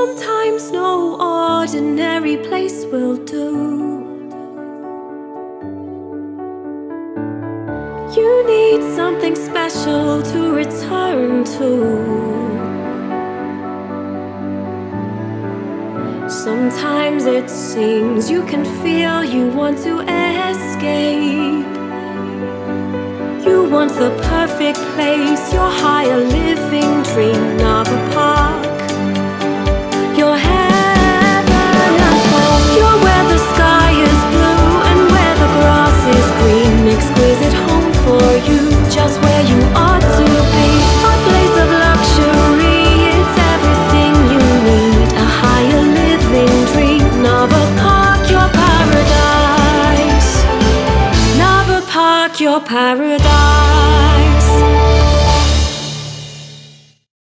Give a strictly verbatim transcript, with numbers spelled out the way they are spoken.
Sometimes no ordinary place will do. You need something special to return to. Sometimes it seems you can feel you want to escape. You want the perfect place, your higher living dream of a park. Your heaven at home. You're where the sky is blue and where the grass is green. Exquisite home for you, just where you ought to be. A place of luxury, it's everything you need. A higher living dream. Nava Park, your paradise. Nava Park, your paradise.